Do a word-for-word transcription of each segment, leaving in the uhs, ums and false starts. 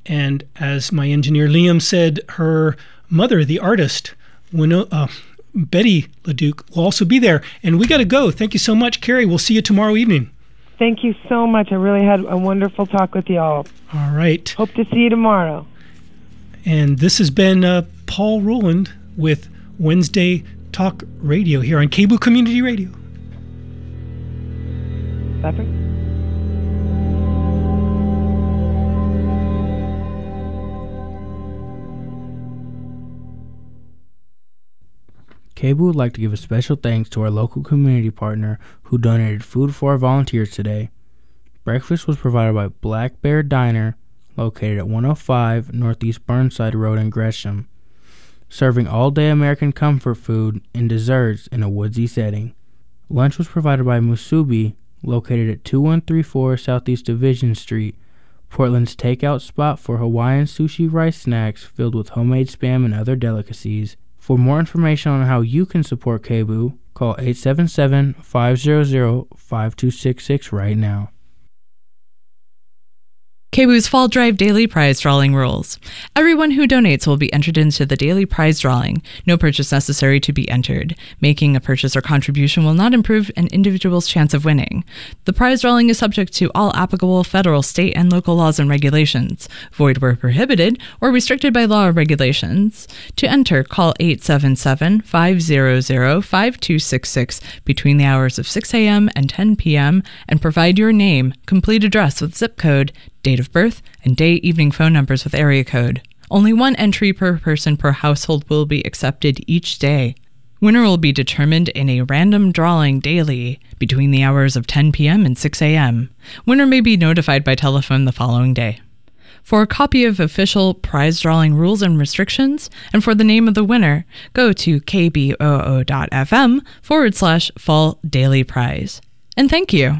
And as my engineer Liam said, her mother, the artist, Wino- uh, Betty LeDuc, will also be there. And we got to go. Thank you so much, Carrie. We'll see you tomorrow evening. Thank you so much. I really had a wonderful talk with you all. All right. Hope to see you tomorrow. And this has been uh, Paul Rowland with Wednesday Talk Radio here on K B O O Community Radio. Patrick? K B O O would like to give a special thanks to our local community partner who donated food for our volunteers today. Breakfast was provided by Black Bear Diner, located at one oh five Northeast Burnside Road in Gresham, serving all-day American comfort food and desserts in a woodsy setting. Lunch was provided by Musubi, located at two one three four Southeast Division Street, Portland's takeout spot for Hawaiian sushi rice snacks filled with homemade Spam and other delicacies. For more information on how you can support K B O O, call eight seven seven, five hundred, five two six six right now. K B O O's Fall Drive Daily Prize Drawing Rules. Everyone who donates will be entered into the daily prize drawing. No purchase necessary to be entered. Making a purchase or contribution will not improve an individual's chance of winning. The prize drawing is subject to all applicable federal, state, and local laws and regulations. Void where prohibited or restricted by law or regulations. To enter, call eight seven seven, five hundred, five two six six between the hours of six a.m. and ten p.m. and provide your name, complete address with zip code, date of birth, and day evening phone numbers with area code. Only one entry per person per household will be accepted each day. Winner will be determined in a random drawing daily between the hours of ten p.m. and six a.m. Winner may be notified by telephone the following day. For a copy of official prize drawing rules and restrictions, and for the name of the winner, go to kboo.fm forward slash fall daily prize. And thank you.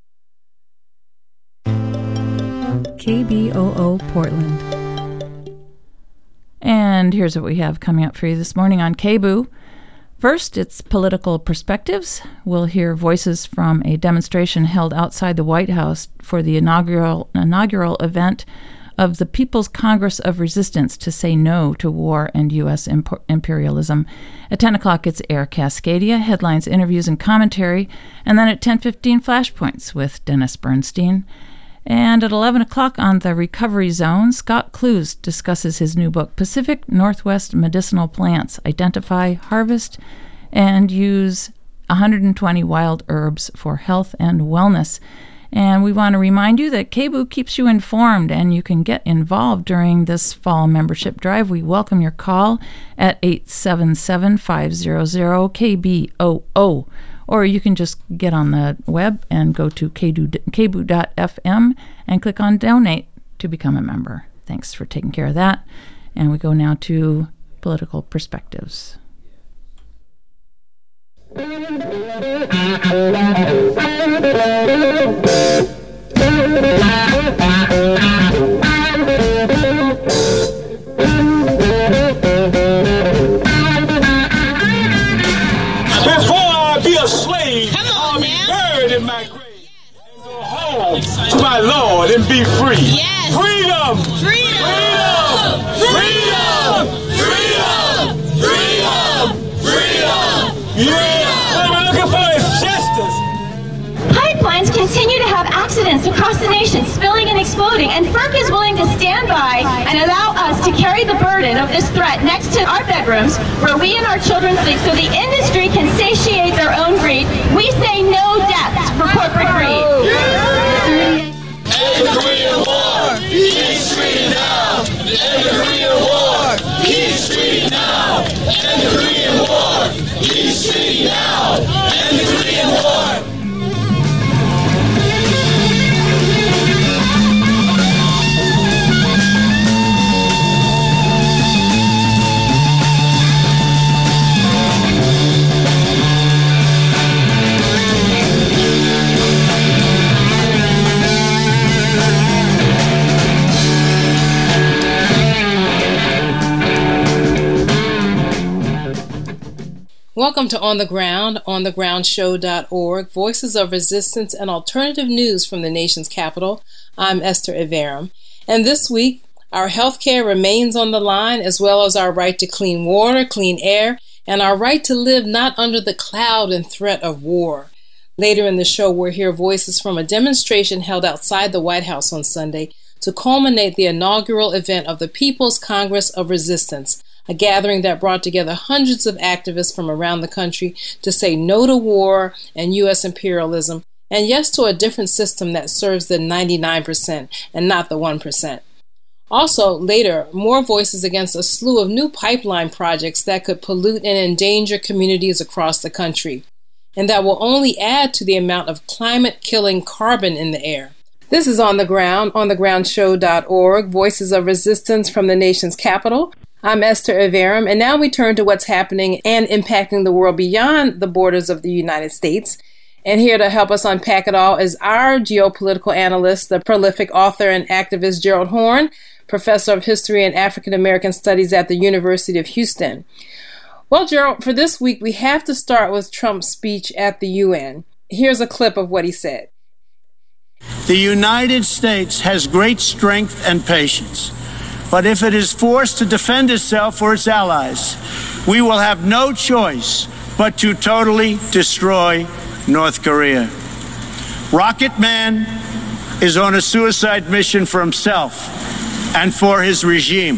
K B O O Portland. And here's what we have coming up for you this morning on K B O O. First, it's Political Perspectives. We'll hear voices from a demonstration held outside the White House for the inaugural inaugural event of the People's Congress of Resistance to say no to war and U S imp- imperialism. At ten o'clock, it's Air Cascadia, headlines, interviews, and commentary. And then at ten fifteen, Flashpoints with Dennis Bernstein. And at eleven o'clock on the Recovery Zone, Scott Clues discusses his new book, Pacific Northwest Medicinal Plants, Identify, Harvest, and Use one hundred twenty Wild Herbs for Health and Wellness. And we want to remind you that K B O O keeps you informed, and you can get involved during this fall membership drive. We welcome your call at eight seven seven, five hundred, K B O O. Or you can just get on the web and go to k b o o dot f m and click on Donate to become a member. Thanks for taking care of that. And we go now to Political Perspectives. To my Lord and be free. Yes. Freedom. Freedom. Freedom. Freedom. Freedom. Freedom. Yeah. What we're looking for is justice. Pipelines continue to have accidents across the nation, spilling and exploding, and FERC is willing to stand by and allow us to carry the burden of this threat next to our bedrooms where we and our children sleep so the industry can satiate their own greed. We say no deaths for corporate greed. Yeah. End the Korean War! Peace Street now! End the Korean War! Peace Street now! End the Korean War! Peace Street now! End the Korean War! Welcome to On the Ground, on the ground show dot org, voices of resistance and alternative news from the nation's capital. I'm Esther Iverum, and this week Our health care remains on the line, as well as our right to clean water, clean air, and our right to live not under the cloud and threat of war. Later in the show, we'll hear voices from a demonstration held outside the White House on Sunday to culminate the inaugural event of the People's Congress of Resistance, a gathering that brought together hundreds of activists from around the country to say no to war and U S imperialism, and yes to a different system that serves the ninety-nine percent and not the one percent. Also, later, more voices against a slew of new pipeline projects that could pollute and endanger communities across the country, and that will only add to the amount of climate-killing carbon in the air. This is On the Ground, on the ground show dot org, Voices of Resistance from the nation's capital. I'm Esther Iverem, and now we turn to what's happening and impacting the world beyond the borders of the United States. And here to help us unpack it all is our geopolitical analyst, the prolific author and activist Gerald Horne, professor of history and African American studies at the University of Houston. Well, Gerald, for this week, we have to start with Trump's speech at the U N. Here's a clip of what he said. The United States has great strength and patience, but if it is forced to defend itself or its allies, we will have no choice but to totally destroy North Korea. Rocket Man is on a suicide mission for himself and for his regime.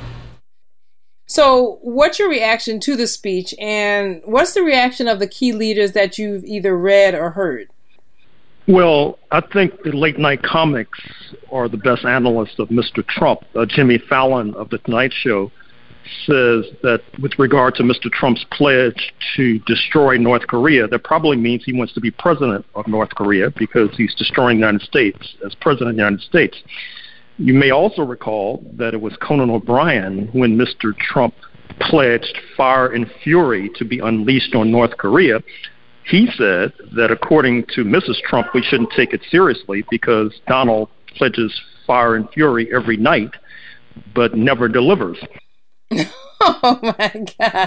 So what's your reaction to the speech, and what's the reaction of the key leaders that you've either read or heard? Well, I think the late night comics are the best analysts of Mister Trump. Uh, Jimmy Fallon of The Tonight Show says that with regard to Mister Trump's pledge to destroy North Korea, that probably means he wants to be president of North Korea because he's destroying the United States as president of the United States. You may also recall that it was Conan O'Brien when Mister Trump pledged fire and fury to be unleashed on North Korea. He said that according to Missus Trump, we shouldn't take it seriously because Donald pledges fire and fury every night, but never delivers. Oh, my God.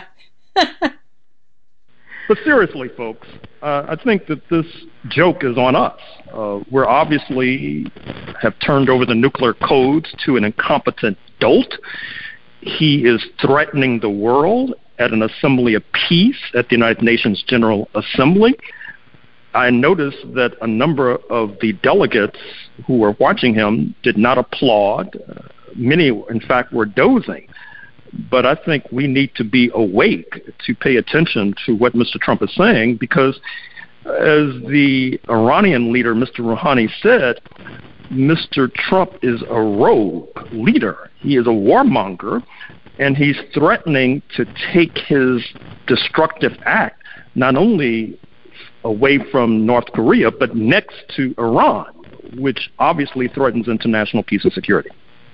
But seriously, folks, uh, I think that this joke is on us. Uh, we're obviously have turned over the nuclear codes to an incompetent dolt. He is threatening the world at an assembly of peace at the United Nations General Assembly. I noticed that a number of the delegates who were watching him did not applaud. Uh, many, in fact, were dozing. But I think we need to be awake to pay attention to what Mister Trump is saying, because as the Iranian leader, Mister Rouhani, said, Mister Trump is a rogue leader. He is a warmonger, and he's threatening to take his destructive act not only away from North Korea, but next to Iran, which obviously threatens international peace and security.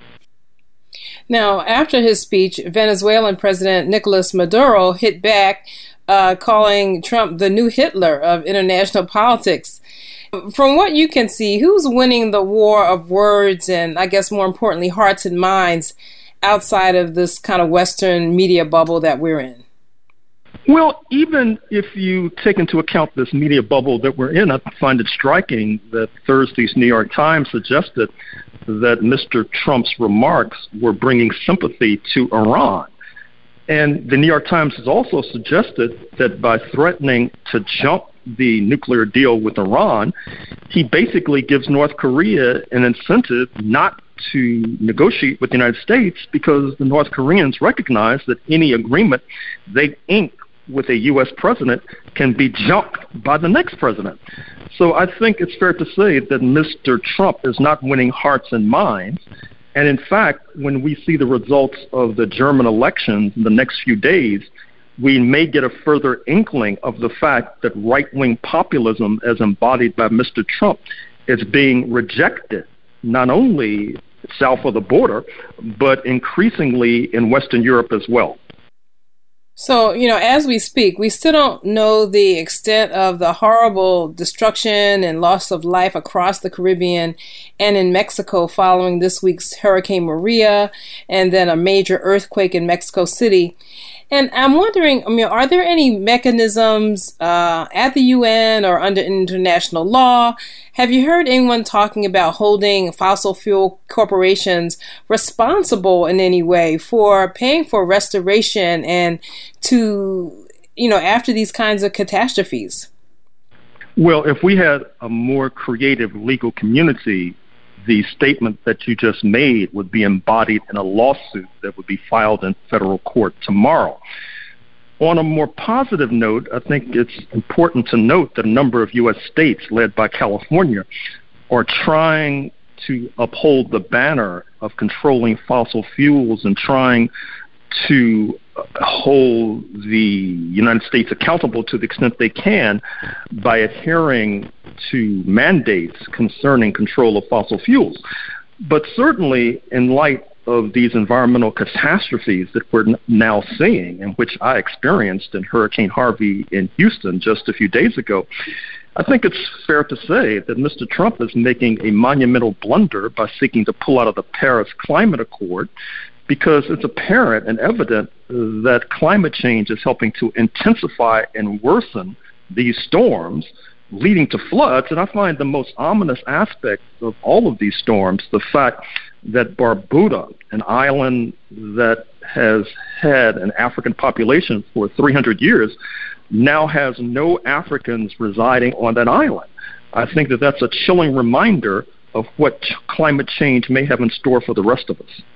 Now, after his speech, Venezuelan President Nicolas Maduro hit back, uh, calling Trump the new Hitler of international politics. From what you can see, who's winning the war of words and, I guess more importantly, hearts and minds outside of this kind of Western media bubble that we're in? Well, even if you take into account this media bubble that we're in, I find it striking that Thursday's New York Times suggested that Mister Trump's remarks were bringing sympathy to Iran. And the New York Times has also suggested that by threatening to jump the nuclear deal with Iran, he basically gives North Korea an incentive not to negotiate with the United States, because the North Koreans recognize that any agreement they ink with a U S president can be jumped by the next president. So I think it's fair to say that Mister Trump is not winning hearts and minds. And in fact, when we see the results of the German elections in the next few days, we may get a further inkling of the fact that right-wing populism, as embodied by Mister Trump, is being rejected, not only south of the border, but increasingly in Western Europe as well. So, you know, as we speak, we still don't know the extent of the horrible destruction and loss of life across the Caribbean and in Mexico following this week's Hurricane Maria and then a major earthquake in Mexico City. And I'm wondering, I mean, are there any mechanisms uh, at the U N or under international law? Have you heard anyone talking about holding fossil fuel corporations responsible in any way for paying for restoration and to, you know, after these kinds of catastrophes? Well, if we had a more creative legal community, the statement that you just made would be embodied in a lawsuit that would be filed in federal court tomorrow. On a more positive note, I think it's important to note that a number of U S states, led by California, are trying to uphold the banner of controlling fossil fuels and trying to hold the United States accountable to the extent they can by adhering to mandates concerning control of fossil fuels. But certainly, in light of these environmental catastrophes that we're n- now seeing, and which I experienced in Hurricane Harvey in Houston just a few days ago, I think it's fair to say that Mister Trump is making a monumental blunder by seeking to pull out of the Paris Climate Accord, because it's apparent and evident that climate change is helping to intensify and worsen these storms, leading to floods. And I find the most ominous aspect of all of these storms the fact that Barbuda, an island that has had an African population for three hundred years, now has no Africans residing on that island. I think that that's a chilling reminder of what ch- climate change may have in store for the rest of us.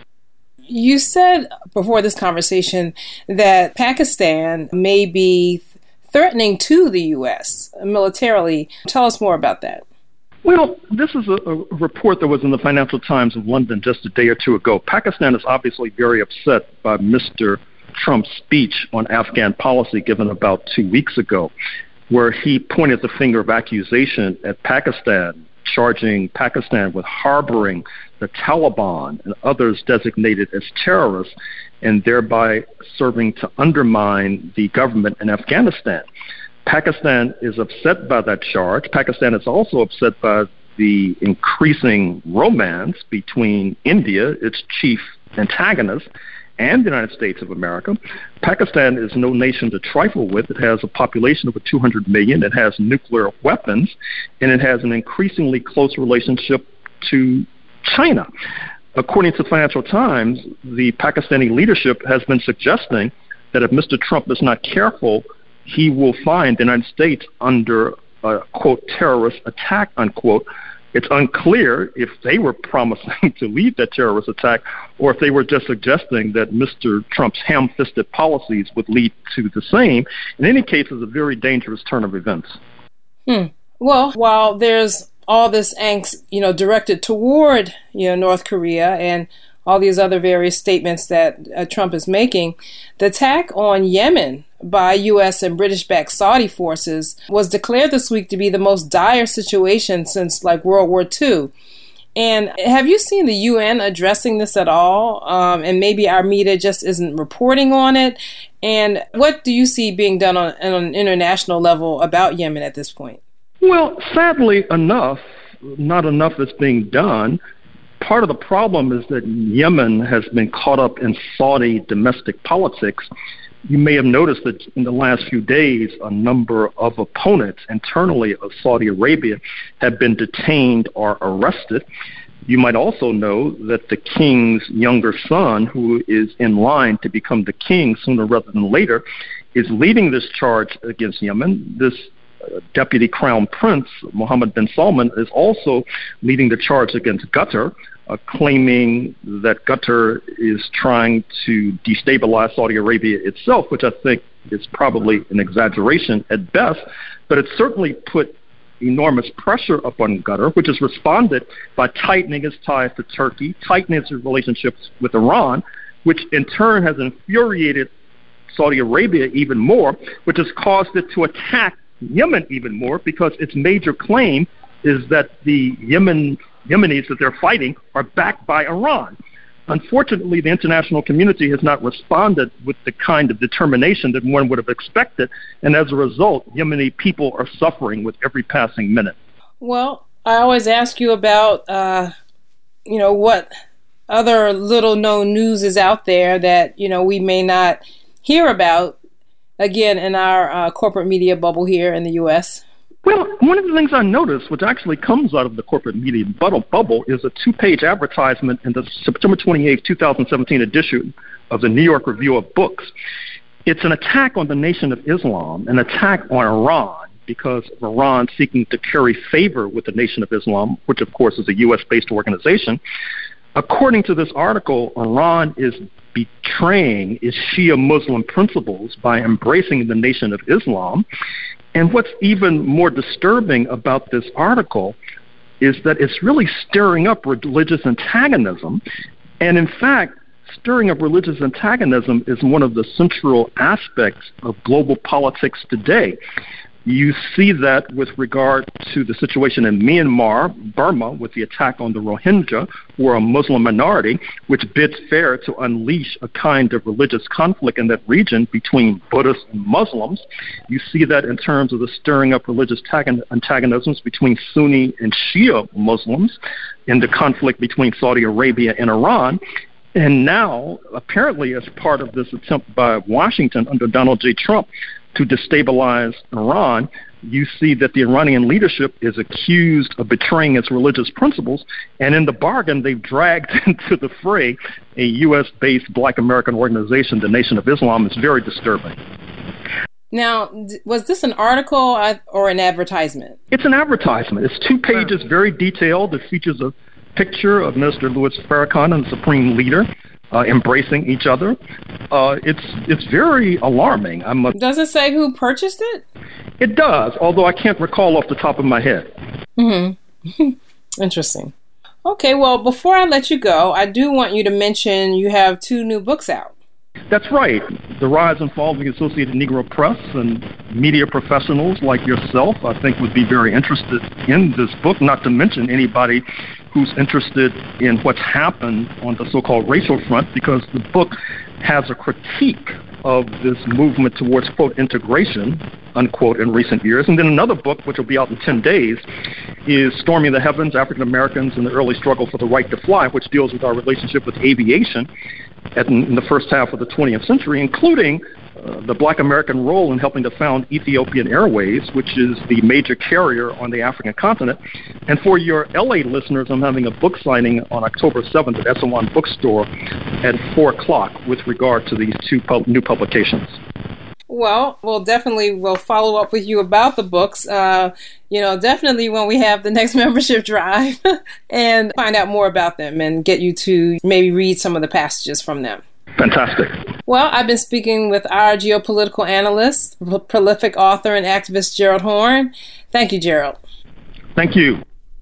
You said before this conversation that Pakistan may be threatening to the U S militarily. Tell us more about that. Well, this is a, a report that was in the Financial Times of London just a day or two ago. Pakistan is obviously very upset by Mister Trump's speech on Afghan policy given about two weeks ago, where he pointed the finger of accusation at Pakistan, charging Pakistan with harboring the Taliban and others designated as terrorists, and thereby serving to undermine the government in Afghanistan. Pakistan is upset by that charge. Pakistan is also upset by the increasing romance between India, its chief antagonist, and the United States of America. Pakistan is no nation to trifle with. It has a population of over two hundred million. It has nuclear weapons, and it has an increasingly close relationship to China. According to the Financial Times, the Pakistani leadership has been suggesting that if Mister Trump is not careful, he will find the United States under a, quote, terrorist attack, unquote. It's unclear if they were promising to lead that terrorist attack or if they were just suggesting that Mister Trump's ham-fisted policies would lead to the same. In any case, it's a very dangerous turn of events. Hmm. Well, while there's all this angst, you know, directed toward, you know, North Korea and all these other various statements that uh, Trump is making, the attack on Yemen by U S and British-backed Saudi forces was declared this week to be the most dire situation since like World War Two. And have you seen the U N addressing this at all? Um, and maybe our media just isn't reporting on it. And what do you see being done on, on an international level about Yemen at this point? Well, sadly enough, not enough is being done. Part of the problem is that Yemen has been caught up in Saudi domestic politics. You may have noticed that in the last few days, a number of opponents internally of Saudi Arabia have been detained or arrested. You might also know that the king's younger son, who is in line to become the king sooner rather than later, is leading this charge against Yemen. This uh, deputy crown prince, Mohammed bin Salman, is also leading the charge against Qatar, Uh, claiming that Qatar is trying to destabilize Saudi Arabia itself, which I think is probably an exaggeration at best, but it certainly put enormous pressure upon Qatar, which has responded by tightening its ties to Turkey, tightening its relationships with Iran, which in turn has infuriated Saudi Arabia even more, which has caused it to attack Yemen even more, because its major claim is that the Yemen Yemenis that they're fighting are backed by Iran. Unfortunately, the international community has not responded with the kind of determination that one would have expected, and as a result, Yemeni people are suffering with every passing minute. Well, I always ask you about, uh, you know, what other little-known news is out there that, you know, we may not hear about, again, in our uh, corporate media bubble here in the U S? Well, one of the things I noticed, which actually comes out of the corporate media bubble, is a two-page advertisement in the September twenty-eighth, twenty seventeen edition of the New York Review of Books. It's an attack on the Nation of Islam, an attack on Iran, because of Iran seeking to curry favor with the Nation of Islam, which, of course, is a U S-based organization. According to this article, Iran is betraying its Shia Muslim principles by embracing the Nation of Islam. And what's even more disturbing about this article is that it's really stirring up religious antagonism. And in fact, stirring up religious antagonism is one of the central aspects of global politics today. You see that with regard to the situation in Myanmar, Burma, with the attack on the Rohingya, who are a Muslim minority, which bids fair to unleash a kind of religious conflict in that region between Buddhists and Muslims. You see that in terms of the stirring up religious antagonisms between Sunni and Shia Muslims, in the conflict between Saudi Arabia and Iran. And now, apparently, as part of this attempt by Washington under Donald J. Trump to destabilize Iran, you see that the Iranian leadership is accused of betraying its religious principles, and in the bargain, they've dragged into the fray a U S-based Black American organization, the Nation of Islam. It's very disturbing. Now, was this an article or an advertisement? It's an advertisement. It's two pages, very detailed. It features a picture of Minister Louis Farrakhan and the Supreme Leader Uh, embracing each other. Uh, it's it's very alarming. I'm a, does it say who purchased it? It does, although I can't recall off the top of my head. Mm-hmm. Interesting. Okay, well, before I let you go, I do want you to mention you have two new books out. That's right. The Rise and Fall of the Associated Negro Press, and media professionals like yourself, I think, would be very interested in this book, not to mention anybody who's interested in what's happened on the so-called racial front, because the book has a critique of this movement towards, quote, integration, unquote, in recent years. And then another book, which will be out in ten days, is Storming the Heavens, African Americans in the Early Struggle for the Right to Fly, which deals with our relationship with aviation at, in the first half of the twentieth century, including uh, the Black American role in helping to found Ethiopian Airways, which is the major carrier on the African continent. And for your L A listeners, I'm having a book signing on October seventh at Esalen Bookstore at four o'clock with regard to these two pub- new publications. Well, we'll definitely will follow up with you about the books, uh, you know, definitely when we have the next membership drive and find out more about them and get you to maybe read some of the passages from them. Fantastic. Well, I've been speaking with our geopolitical analyst, prolific author and activist Gerald Horne. Thank you, Gerald. Thank you.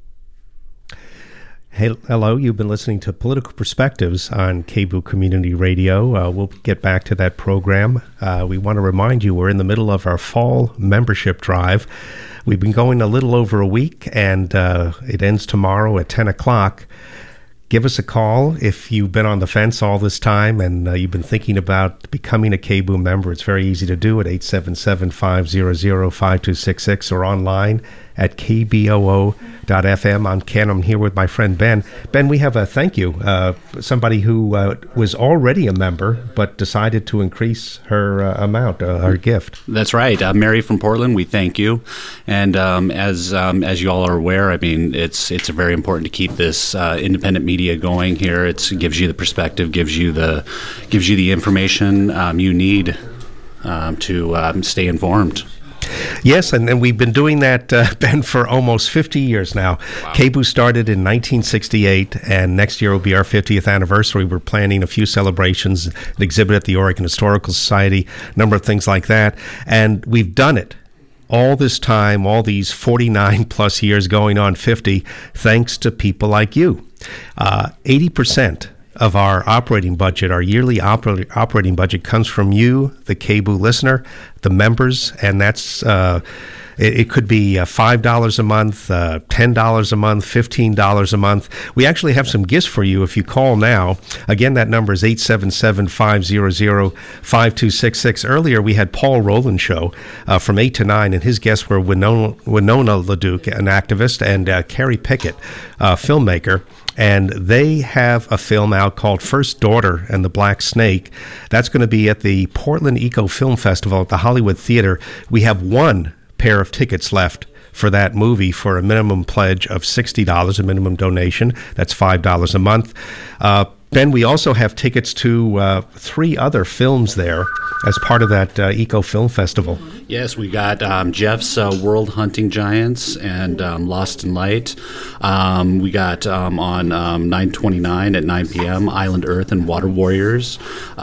Hey, hello, you've been listening to Political Perspectives on K B O O Community Radio. Uh, we'll get back to that program. Uh, we want to remind you we're in the middle of our fall membership drive. We've been going a little over a week, and uh, it ends tomorrow at ten o'clock. Give us a call if you've been on the fence all this time and uh, you've been thinking about becoming a K B O O member. It's very easy to do at eight seven seven, five hundred, five two six six or online at k b o o dot f m. I'm Ken. I'm here with my friend Ben. Ben, we have a thank you. Uh, somebody who uh, was already a member but decided to increase her uh, amount, uh, her gift. That's right. Uh, Mary from Portland, we thank you. And um, as um, as you all are aware, I mean, it's it's very important to keep this uh, independent media going here. It's, it gives you the perspective, gives you the gives you the information um, you need um, to um, stay informed. Yes, and, and we've been doing that, uh, Ben, for almost fifty years now. Wow. K B O O started in nineteen sixty-eight, and next year will be our fiftieth anniversary. We're planning a few celebrations, an exhibit at the Oregon Historical Society, a number of things like that. And we've done it all this time, all these forty-nine plus years going on fifty, thanks to people like you. Uh, eighty percent of our operating budget, our yearly oper- operating budget comes from you, the K B O O listener, the members, and that's uh, it, it could be uh, five dollars a month, uh, ten dollars a month, fifteen dollars a month. We actually have some gifts for you if you call now. Again, that number is eight seven seven, five hundred, five two six six. Earlier, we had Paul Rowland show uh, from eight to nine, and his guests were Winona, Winona LaDuke, an activist, and uh, Carrie Pickett, a filmmaker. and they have a film out called First Daughter and the Black Snake. That's going to be at the Portland Eco Film Festival at the Hollywood Theater. We have one pair of tickets left for that movie for a minimum pledge of sixty dollars, a minimum donation. That's five dollars a month. Uh, Ben, we also have tickets to uh, three other films there as part of that uh, Eco Film Festival. Yes, we got um, Jeff's uh, World Hunting Giants and um, Lost in Light. Um, we got um, on um, nine twenty-nine at nine p.m. Island Earth and Water Warriors.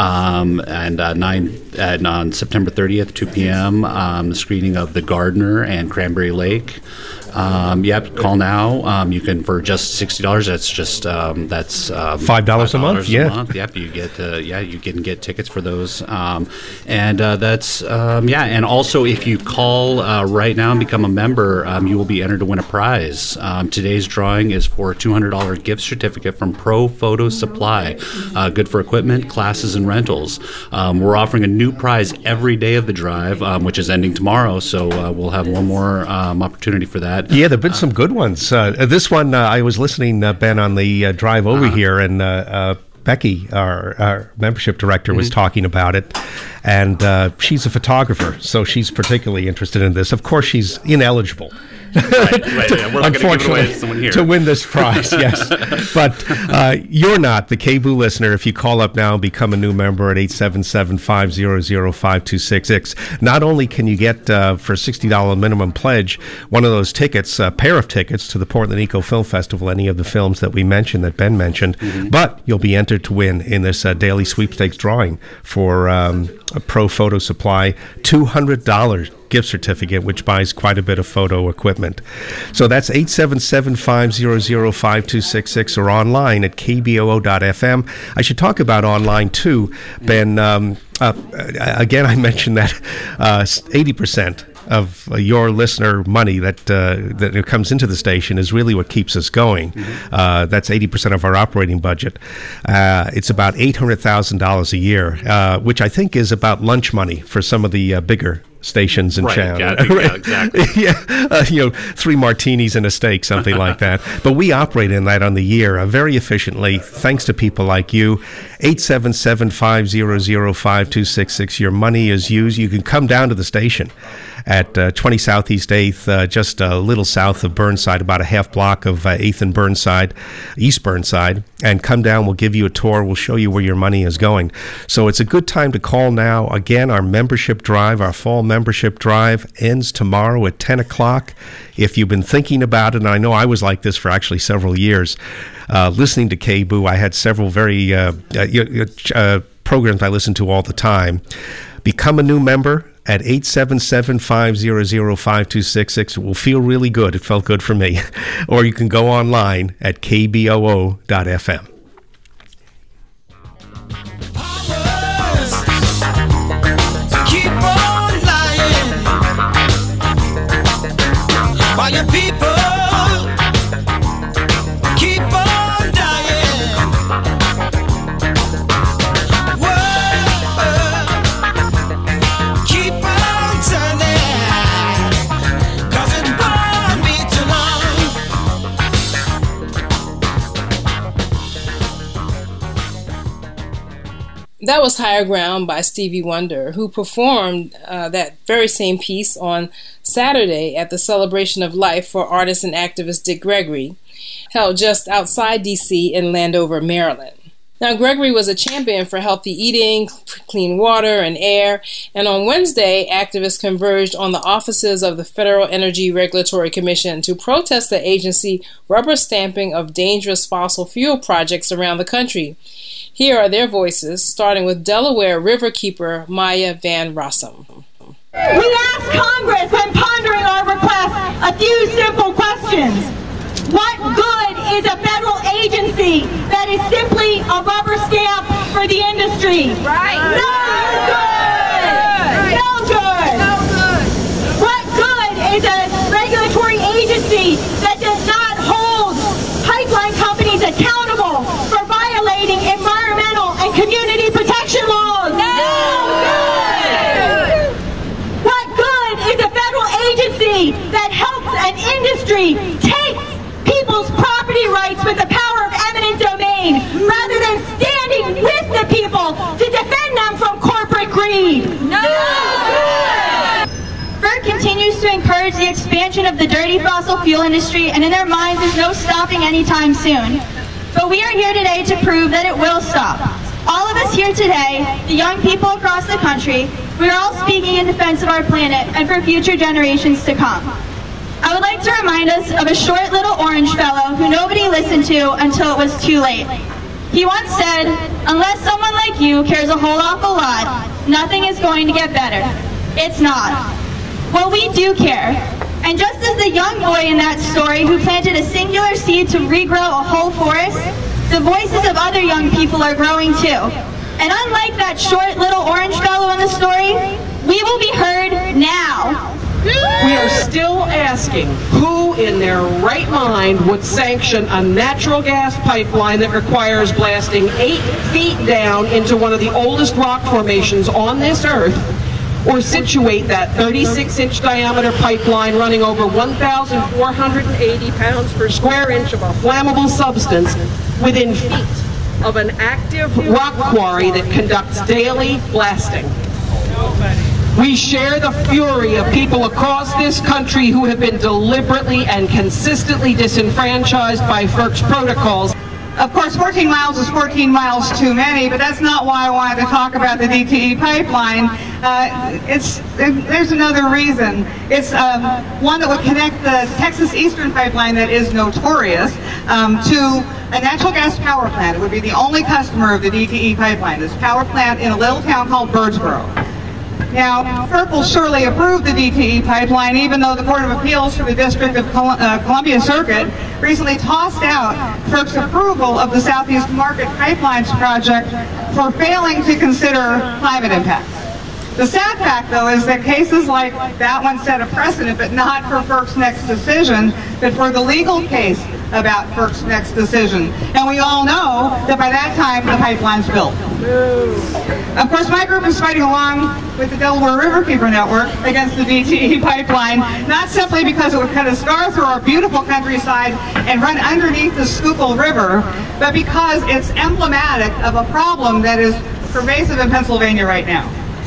Um, and uh, nine and on September thirtieth, two p.m., um, the screening of The Gardener and Cranberry Lake. Um, yep, call now. Um, you can for just sixty dollars. That's just um, that's um, five dollars a month. Yeah, month. Yep, you get uh, yeah, you can get tickets for those. Um, and uh, that's um, yeah, and also if you call uh, right now and become a member, um, you will be entered to win a prize. Um, today's drawing is for a two hundred dollars gift certificate from Pro Photo Supply, uh, good for equipment, classes, and rentals. Um, we're offering a new prize every day of the drive, um, which is ending tomorrow. So uh, we'll have one more um, opportunity for that. Yeah, there've been some good ones. Uh, this one, uh, I was listening, uh, Ben, on the uh, drive over uh-huh. here, and uh, uh, Becky, our, our membership director, mm-hmm. was talking about it. And uh, she's a photographer, so she's particularly interested in this. Of course, she's ineligible. Right, right, yeah. We're not Unfortunately, give it away to, someone here. to win this prize, yes. But uh, you're not the K B O O listener if you call up now and become a new member at eight seven seven, five zero zero, five two six six. Not only can you get, uh, for sixty dollars minimum pledge, one of those tickets, a pair of tickets to the Portland Eco Film Festival, any of the films that we mentioned, that Ben mentioned, mm-hmm. but you'll be entered to win in this uh, daily sweepstakes drawing for um, a Pro Photo Supply two hundred dollars gift certificate, which buys quite a bit of photo equipment. So that's eight seven seven, five zero zero, five two six six or online at k b o o dot f m. I should talk about online too, Ben. Um, uh, again, I mentioned that uh, eighty percent of your listener money that uh, that comes into the station is really what keeps us going. Mm-hmm. Uh, that's eighty percent of our operating budget. Uh, it's about eight hundred thousand dollars a year, uh, which I think is about lunch money for some of the uh, bigger stations in right, town. Yeah, yeah, exactly. yeah, uh, you know, three martinis and a steak, something like that. But we operate in that on the year uh, very efficiently, thanks to people like you. eight seven seven, five zero zero, five two six six. Your money is used. You can come down to the station at uh, twenty Southeast eighth, uh, just a little south of Burnside, about a half block of uh, eighth and Burnside, East Burnside, and come down. We'll give you a tour. We'll show you where your money is going. So it's a good time to call now. Again, our membership drive, our fall membership drive ends tomorrow at ten o'clock. If you've been thinking about it, and I know I was like this for actually several years, uh, listening to K B O O, I had several very uh, uh, uh, programs I listened to all the time. Become a new member at eight seven seven, five zero zero, five two six six. It will feel really good. It felt good for me. Or you can go online at k b o o dot f m. Keep on lying while your people keep on dying. Whoa, keep on turning, 'cause it won't be too long. That was Higher Ground by Stevie Wonder, who performed uh, that very same piece on Saturday at the Celebration of Life for artist and activist Dick Gregory, held just outside D C in Landover, Maryland. Now, Gregory was a champion for healthy eating, clean water, and air, and on Wednesday, activists converged on the offices of the Federal Energy Regulatory Commission to protest the agency rubber stamping of dangerous fossil fuel projects around the country. Here are their voices, starting with Delaware Riverkeeper Maya Van Rossum. We ask Congress, when pondering our request, a few simple questions. What good is a federal agency that is simply a rubber stamp for the industry? Right. No good! No good! No good! What good is a regulatory agency that does not hold pipeline companies accountable for violating environmental and community protection laws? No good! What good is a federal agency that helps an industry take people's property rights with the power of the people to defend them from corporate greed. No! FERC continues to encourage the expansion of the dirty fossil fuel industry, and in their minds there's no stopping anytime soon. But we are here today to prove that it will stop. All of us here today, the young people across the country, we are all speaking in defense of our planet and for future generations to come. I would like to remind us of a short little orange fellow who nobody listened to until it was too late. He once said, unless someone like you cares a whole awful lot, nothing is going to get better. It's not. Well, we do care. And just as the young boy in that story who planted a singular seed to regrow a whole forest, the voices of other young people are growing too. And unlike that short little orange fellow in the story, we will be heard now. We are still asking who in their right mind would sanction a natural gas pipeline that requires blasting eight feet down into one of the oldest rock formations on this earth, or situate that thirty-six inch diameter pipeline running over one thousand four hundred eighty pounds per square inch of a flammable substance within feet of an active rock quarry that conducts daily blasting. We share the fury of people across this country who have been deliberately and consistently disenfranchised by FERC's protocols. Of course, fourteen miles is fourteen miles too many, but that's not why I wanted to talk about the D T E pipeline. Uh, it's there's another reason. It's um, one that would connect the Texas Eastern Pipeline that is notorious um, to a natural gas power plant. It would be the only customer of the D T E pipeline, this power plant in a little town called Birdsboro. Now, FERC will surely approve the D T E pipeline, even though the Court of Appeals for the District of Col uh, Columbia Circuit recently tossed out FERC's approval of the Southeast Market Pipelines project for failing to consider climate impacts. The sad fact, though, is that cases like that one set a precedent, but not for FERC's next decision, but for the legal case about FERC's next decision. And we all know that by that time, the pipeline's built. Of course, my group is fighting along with the Delaware Riverkeeper Network against the D T E pipeline, not simply because it would cut a scar through our beautiful countryside and run underneath the Schuylkill River, but because it's emblematic of a problem that is pervasive in Pennsylvania right now.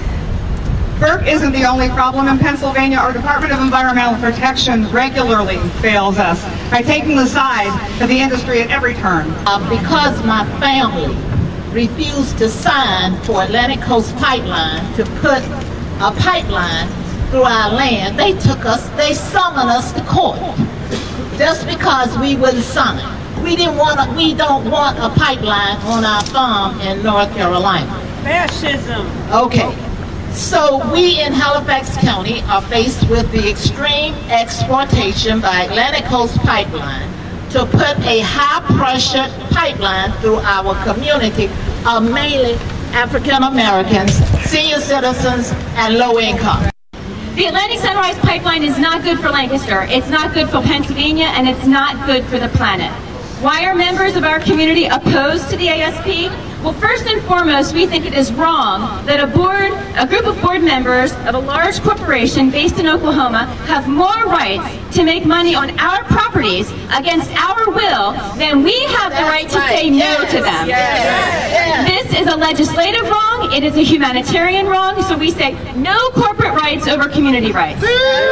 FERC isn't the only problem in Pennsylvania. Our Department of Environmental Protection regularly fails us by taking the side of the industry at every turn. Uh, because my family refused to sign for Atlantic Coast Pipeline to put a pipeline through our land, they took us, they summoned us to court just because we wouldn't sign. We didn't want a, we don't want a pipeline on our farm in North Carolina. Fascism. Okay. So we in Halifax County are faced with the extreme exploitation by Atlantic Coast Pipeline to put a high-pressure pipeline through our community of mainly African Americans, senior citizens, and low income. The Atlantic Sunrise Pipeline is not good for Lancaster, it's not good for Pennsylvania, and it's not good for the planet. Why are members of our community opposed to the A S P? Well, first and foremost, we think it is wrong that a board, a group of board members of a large corporation based in Oklahoma have more rights to make money on our properties against our will than we have the right to say no to them. This is a legislative wrong, it is a humanitarian wrong, so we say no corporate rights over community rights.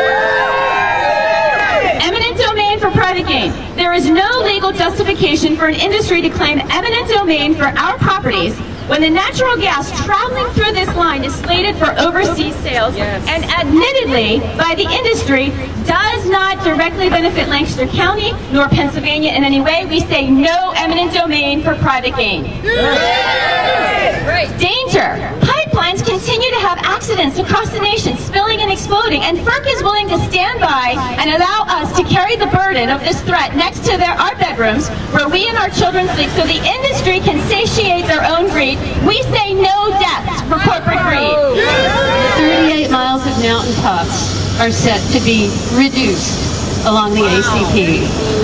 Eminent domain for private gain. There is no legal justification for an industry to claim eminent domain for our properties when the natural gas traveling through this line is slated for overseas sales yes. and admittedly by the industry does not directly benefit Lancaster County nor Pennsylvania in any way. We say no eminent domain for private gain. Right. Danger. Pipelines continue to have accidents across the nation, spilling and exploding, and FERC is willing to stand by and allow us to carry the burden of this threat next to their, our bedrooms where we and our children sleep so the industry can satiate their own greed. We say no deaths for corporate greed. thirty-eight miles of mountain tops are set to be reduced along the A C P.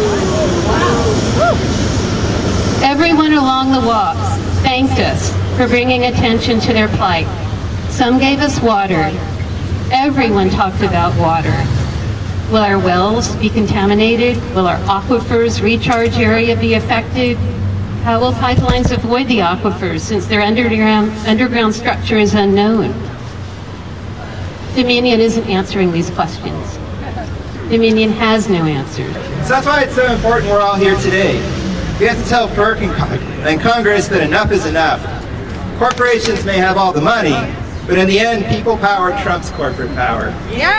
Everyone along the walks thanked us for bringing attention to their plight. Some gave us water. Everyone talked about water. Will our wells be contaminated? Will our aquifers recharge area be affected? How will pipelines avoid the aquifers since their underground, underground structure is unknown? Dominion isn't answering these questions. Dominion has no answers. So that's why it's so important we're all here today. We have to tell FERC and, Con- and Congress that enough is enough. Corporations may have all the money, but in the end, people power trumps corporate power.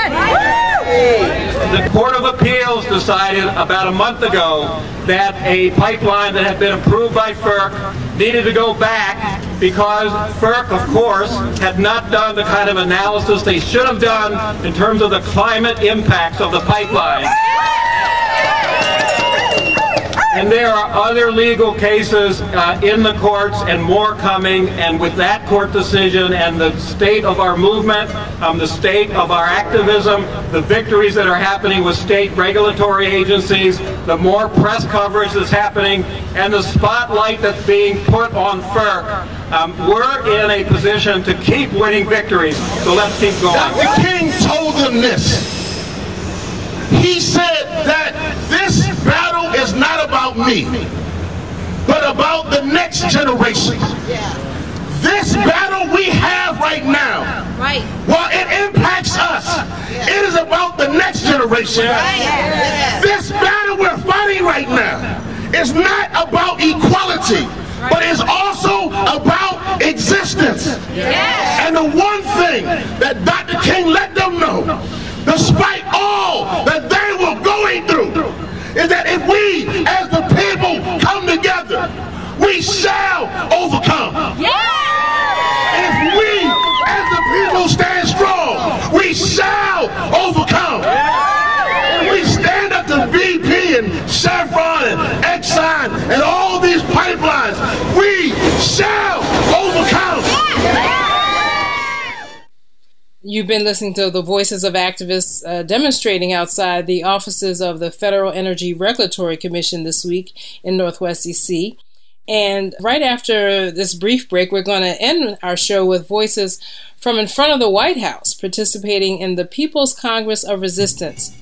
The Court of Appeals decided about a month ago that a pipeline that had been approved by FERC needed to go back because FERC, of course, had not done the kind of analysis they should have done in terms of the climate impacts of the pipeline. And there are other legal cases uh, in the courts and more coming, and with that court decision and the state of our movement, um, the state of our activism, the victories that are happening with state regulatory agencies, the more press coverage that's happening, and the spotlight that's being put on FERC, um, we're in a position to keep winning victories, so let's keep going. Doctor King told them this. He said that this battle is not about me, but about the next generation. This battle we have right now, right. while it impacts us, it is about the next generation. This battle we're fighting right now is not about equality, but it's also about existence. And the one thing that Doctor King let them know, despite all that they were going through, is that if we as the people come together, we shall overcome. If we as the people stand strong, we shall overcome. If we stand up to B P and Chevron and Exxon and all these pipelines, we shall overcome. You've been listening to the voices of activists uh, demonstrating outside the offices of the Federal Energy Regulatory Commission this week in Northwest D C. And right after this brief break, we're going to end our show with voices from in front of the White House participating in the People's Congress of Resistance.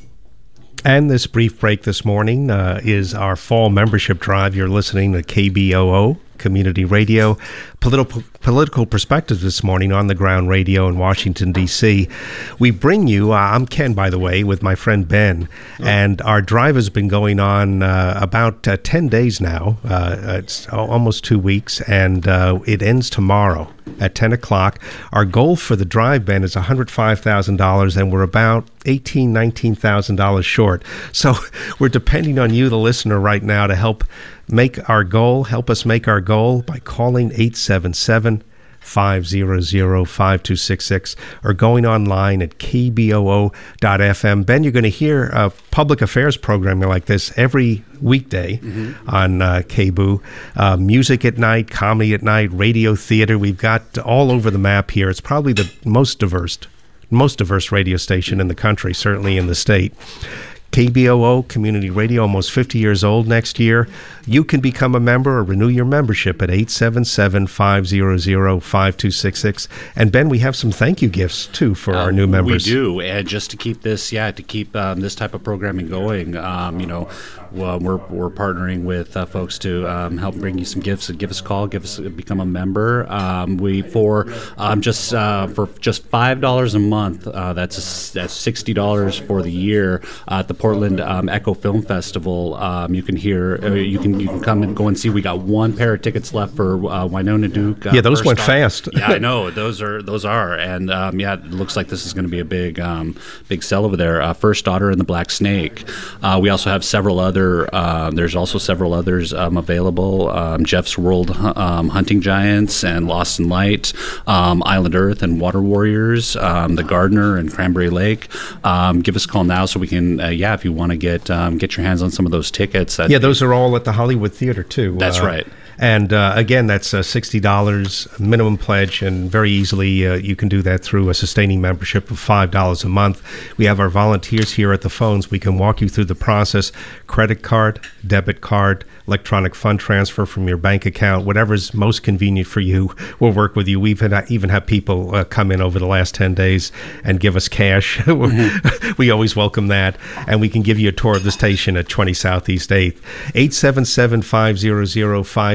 And this brief break this morning uh, is our fall membership drive. You're listening to K B O O Community Radio, political political perspectives this morning on the ground radio in Washington, D C. We bring you, uh, I'm Ken, by the way, with my friend Ben, oh. and our drive has been going on uh, about uh, ten days now. Uh, it's almost two weeks, and uh, it ends tomorrow at ten o'clock. Our goal for the drive, Ben, is one hundred five thousand dollars, and we're about eighteen thousand dollars, nineteen thousand dollars short. So we're depending on you, the listener, right now to help make our goal, help us make our goal by calling eight seven seven, five hundred, five two six six or going online at k b o o dot f m. Ben, you're going to hear uh, public affairs programming like this every weekday mm-hmm. on uh, K B O O. Uh, music at night, comedy at night, radio, theater. We've got all over the map here. It's probably the most diverse, most diverse radio station in the country, certainly in the state. K B O O Community Radio, almost fifty years old next year. You can become a member or renew your membership at eight seven seven, five hundred, five two six six. And Ben, we have some thank you gifts too for uh, our new members. We do, and just to keep this, yeah, to keep um, this type of programming going, um, you know, well, we're we're partnering with uh, folks to um, help bring you some gifts. Give us a call, give us become a member. Um, we for um, just uh, for just five dollars a month. Uh, that's that's sixty dollars for the year uh, at the Portland um, Echo Film Festival. Um, you can hear, uh, you can you can come and go and see. We got one pair of tickets left for uh, Wynonna Duke. Uh, yeah, those went fast. Yeah, I know those are those are, and um, yeah, it looks like this is going to be a big um, big sell over there. Uh, First Daughter and the Black Snake. Uh, we also have several other. Uh, there's also several others um, available. Um, Jeff's World um, Hunting Giants and Lost in Light, um, Island Earth and Water Warriors, um, The Gardener and Cranberry Lake. Um, give us a call now so we can. Uh, yeah, if you want to get um, get your hands on some of those tickets. Yeah, those are all at the Hollywood Theater too. That's uh, right. And uh, again, that's uh, sixty dollars minimum pledge, and very easily uh, you can do that through a sustaining membership of five dollars a month. We have our volunteers here at the phones. We can walk you through the process: credit card, debit card, electronic fund transfer from your bank account, whatever's most convenient for you. We'll work with you. We've had, even had people uh, come in over the last ten days and give us cash. Mm-hmm. We always welcome that. And we can give you a tour of the station at twenty Southeast eighth. eight seven seven, five hundred, five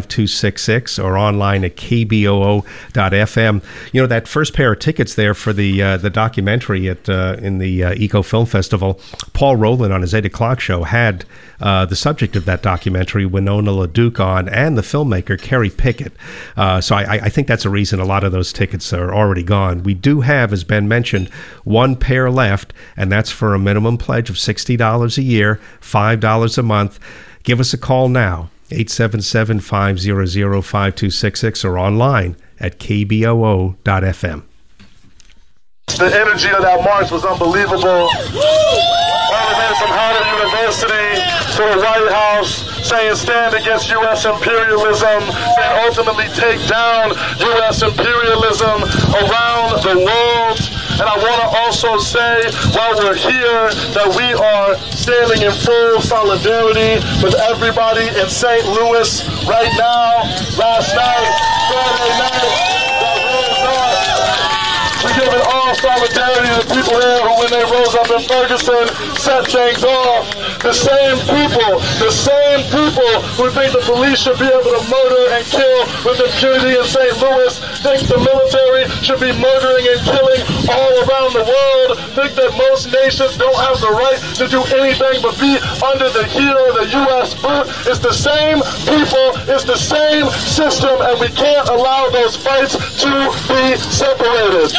two six six or online at k b o o dot f m. You know, that first pair of tickets there for the uh, the documentary at uh, in the uh, Eco Film Festival, Paul Rowland on his eight o'clock show had uh, the subject of that documentary, Winona LaDuke, on, and the filmmaker, Kerry Pickett. Uh, so I, I think that's a reason a lot of those tickets are already gone. We do have, as Ben mentioned, one pair left, and that's for a minimum pledge of sixty dollars a year, five dollars a month. Give us a call now, eight seven seven, five zero zero, five two six six, or online at k b o o dot f m. The energy of that march was unbelievable. All the men from Howard University to the White House saying stand against U S imperialism, saying ultimately take down U S imperialism around the world. And I want to also say, while we're here, that we are standing in full solidarity with everybody in Saint Louis right now. Last night, Saturday night, that rose up. We're giving all solidarity to the people here who, when they rose up in Ferguson, set things off. The same people, the same people who think the police should be able to murder and kill with impunity in Saint Louis, think the military should be murdering and killing all around the world, think that most nations don't have the right to do anything but be under the heel of the U S boot. It's the same people, it's the same system, and we can't allow those fights to be separated.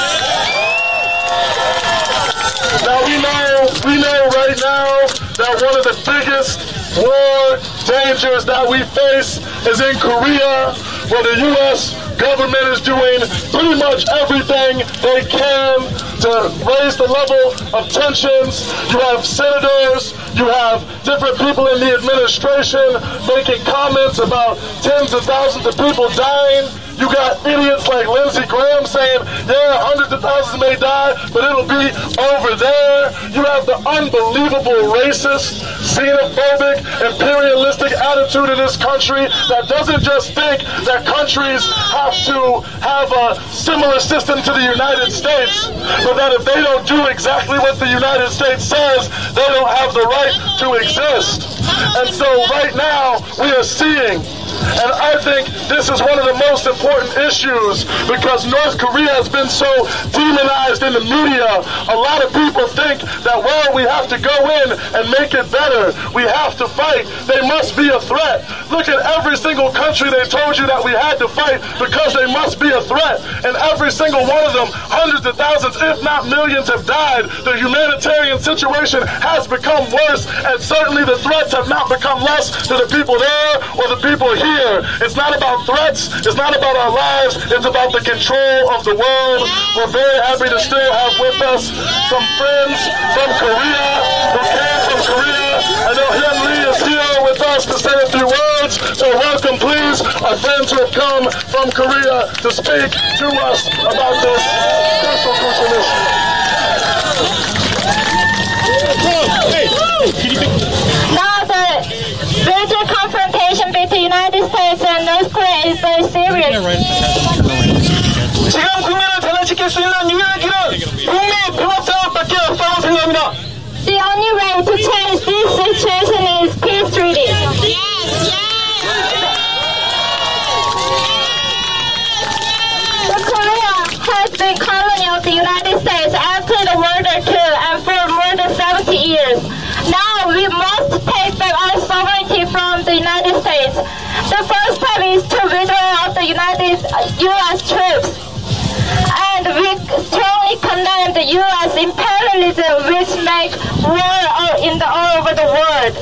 Now we know, we know right now that one of the biggest war dangers that we face is in Korea, where the U S government is doing pretty much everything they can to raise the level of tensions. You have senators, you have different people in the administration making comments about tens of thousands of people dying. You got idiots like Lindsey Graham saying, yeah, hundreds of thousands may die, but it'll be over there. You have the unbelievable racist, xenophobic, imperialistic attitude in this country that doesn't just think that countries have to have a similar system to the United States, but that if they don't do exactly what the United States says, they don't have the right to exist. And so right now, we are seeing, and I think this is one of the most important issues, because North Korea has been so demonized in the media. A lot of people think that, well, we have to go in and make it better. We have to fight. They must be a threat. Look at every single country they told you that we had to fight because they must be a threat. And every single one of them, hundreds of thousands, if not millions, have died. The humanitarian situation has become worse, and certainly the threats have not become less to the people there or the people here. It's not about threats. It's not about our lives. It's about the control of the world. We're very happy to still have with us some friends from Korea who came from Korea. I know Hyun Lee is here with us to say a few words. So welcome, please, our friends who have come from Korea to speak to us about this crucial, crucial issue. Now the major confrontation between the United States and North Korea is very serious. 지금 국민을 전환시킬 수 있는 유일한 길은 국민 평화싸움밖에 없다고 생각합니다. The only way to change this situation is peace treaty. Yes, yes. The Korea has been colony of the United States after the World War Two and for more than seventy years. Now we must take back our sovereignty from the United States. The first step is to withdraw of the United U S troops. And we strongly condemn the U S imperialism, which makes war all in the all over the world.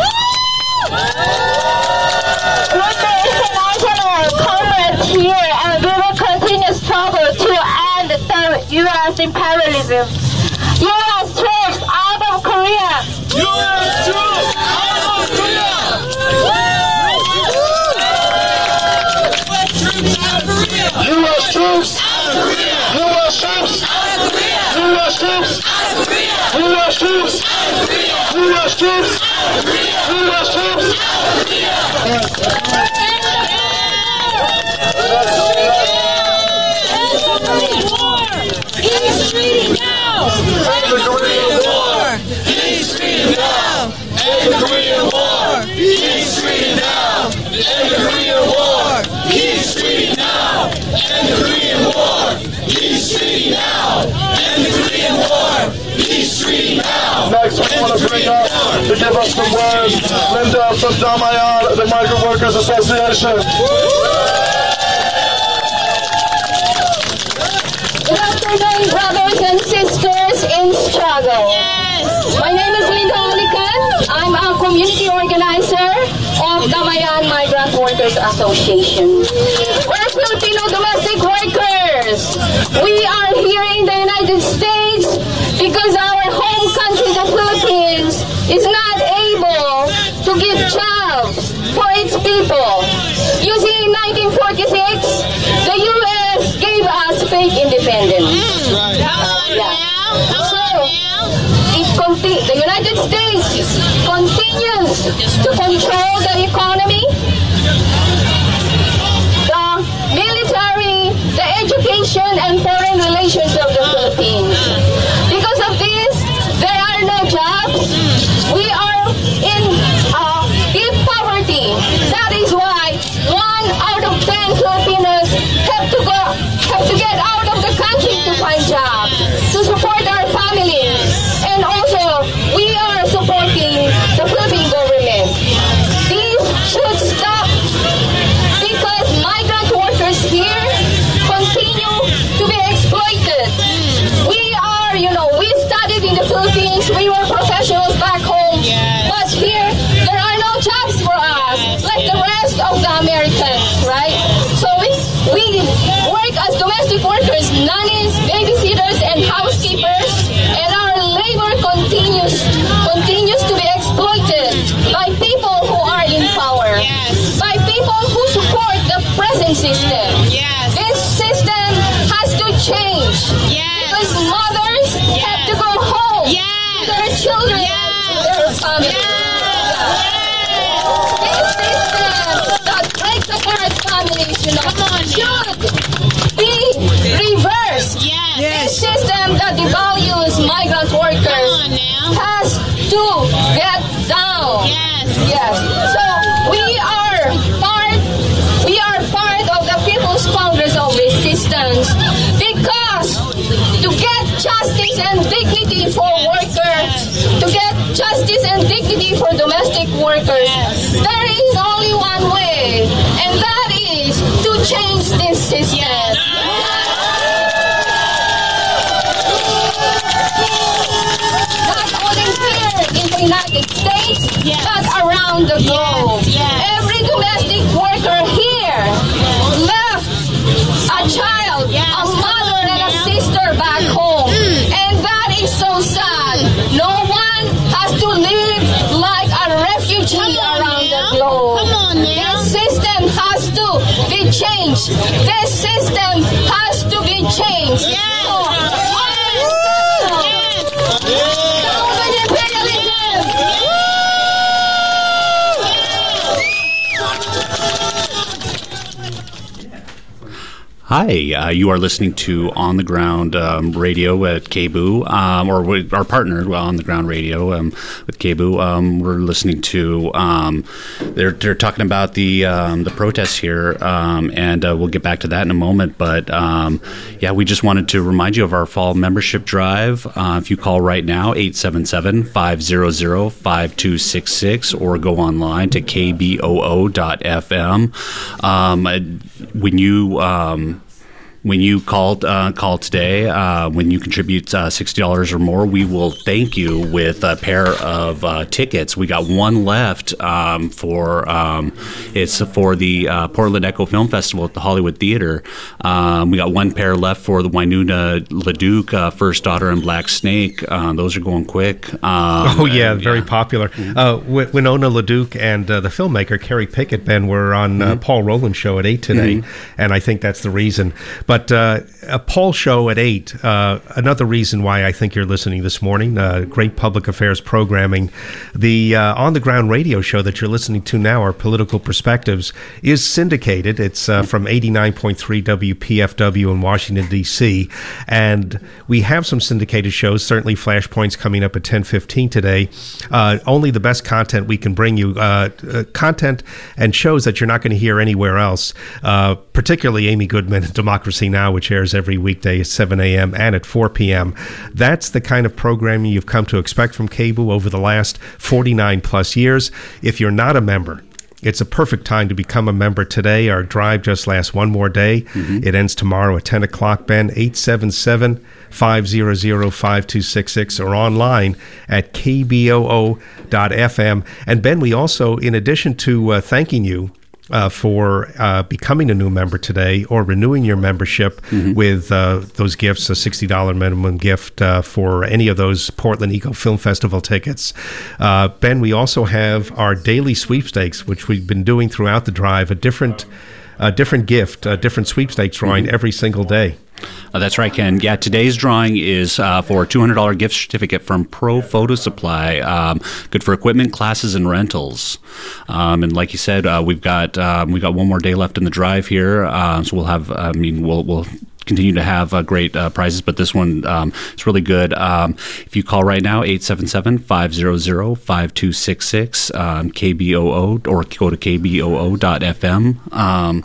With the international comrades here, and we will continue struggle to end the U S imperialism. U S troops out of Korea. U S troops out of Korea. U S troops out of Korea. U S troops out of Korea. U S troops out of Korea. U S troops out of Korea. U S troops out of Korea. U S troops out of Korea. Peace treaty now! End the Korean War! Peace treaty now! End the Korean War! Peace treaty now! End the Korean War! coming up to give us some words. Linda from Damayan, the Migrant Workers Association. Good afternoon, brothers and sisters in struggle. Yes. My name is Linda Olican. I'm a community organizer of Damayan Migrant Workers Association. We're Filipino domestic workers. We are here in the United States because our home country, the Philippines, is not able to give jobs for its people. You see, in nineteen forty-six, the U S gave us fake independence. Mm, right. Come on yeah. now. Come so, on now. It conti- the United States continues to control the economy, the military, the education, and foreign relations of the Philippines. Because of this, there are no jobs. We are in uh, deep poverty. That is why one out of ten Filipinos have to go, have to get out of the country to find jobs, to support our families. And also, we are supporting the Philippine government. These should stop because migrant workers here continue to be exploited. We are, you know, we studied in the Philippines, we were professionals back home, yes. But here, there are no jobs for us, like the rest of the Americans, right? So we, we work as domestic workers, nannies, babysitters, and housekeepers, and our labor continues, continues to be exploited by people who are in power, yes. By people who support the present system. Yes. This system has to change, yes. Because mothers yes. have to go home, yes. to their children, yes. to their families. Yes. This system that breaks apart families, you know, should be reversed. Yes. This system that devalues migrant workers has to get down. Yes. Yes. So we are part, we are part of the People's Congress of Resistance because to get justice and dignity for workers, to get justice and dignity for domestic workers, yes. there is only one way, and that is to change this system. Yes. Not only here in the United States, yes. but around the globe. Yes. Yes. Every domestic worker here left a child, yes. a mother, and a sister back home. Mm. And that is so sad. No one has to live like a refugee around now. the globe. Come on now. This system has to be changed. This system has to be changed. Yes. So, Hi, uh, you are listening to On the Ground um, Radio at K B U, um, or with our partner, well, On the Ground Radio um, with K B U. Um, we're listening to, um, they're they're talking about the um, the protests here, um, and uh, we'll get back to that in a moment. But um, yeah, we just wanted to remind you of our fall membership drive. Uh, if you call right now, eight seven seven, five hundred, five two six six, or go online to k b o o dot f m. Um, when you... Um, When you call uh, call today, uh, when you contribute uh, sixty dollars or more, we will thank you with a pair of uh, tickets. We got one left um, for um, it's for the uh, Portland Echo Film Festival at the Hollywood Theater. Um, we got one pair left for the Wynonna LaDuke, uh, First Daughter and Black Snake. Uh, those are going quick. Um, oh yeah, and, very yeah. popular. Mm-hmm. Uh, w- Wynonna LaDuke and uh, the filmmaker Carrie Pickett, Ben, were on uh, mm-hmm. Paul Rowland's show at eight today, mm-hmm. and I think that's the reason. But But uh, a Paul show at eight, uh, another reason why I think you're listening this morning, uh, great public affairs programming. The uh, on-the-ground radio show that you're listening to now, our Political Perspectives, is syndicated. It's uh, from eighty-nine point three W P F W in Washington, D C, and we have some syndicated shows, certainly Flashpoints coming up at ten fifteen today. Uh, only the best content we can bring you, uh, uh, content and shows that you're not going to hear anywhere else, uh, particularly Amy Goodman and Democracy Democracy Now!, which airs every weekday at seven a.m. and at four p.m. That's the kind of programming you've come to expect from K B O O over the last forty-nine plus years. If you're not a member, it's a perfect time to become a member today. Our drive just lasts one more day. Mm-hmm. It ends tomorrow at ten o'clock, Ben. eight seven seven, five hundred, five two six six or online at k b o o dot f m. And Ben, we also, in addition to uh, thanking you Uh, for uh, becoming a new member today or renewing your membership mm-hmm. with uh, those gifts, a sixty dollars minimum gift uh, for any of those Portland Eco Film Festival tickets. Uh, Ben, we also have our daily sweepstakes, which we've been doing throughout the drive, a different, a different gift, a different sweepstakes drawing mm-hmm. every single day. Uh, that's right, Ken. Yeah, today's drawing is uh, for a two hundred dollars gift certificate from Pro Photo Supply, um, good for equipment, classes, and rentals. Um, and like you said, uh, we've got um, we've got one more day left in the drive here, uh, so we'll have. I mean, we'll we'll. continue to have uh, great uh, prizes, but this one um, is really good. Um, if you call right now, eight seven seven, five hundred, five two six six, um, K B O O, or go to k b o o dot f m. Um,